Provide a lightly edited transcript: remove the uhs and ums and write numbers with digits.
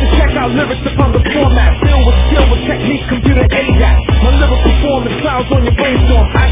to check out lyrics upon the format, filled with skill with technique, computer ADAT. My lyrical form is clouds on your brainstorm.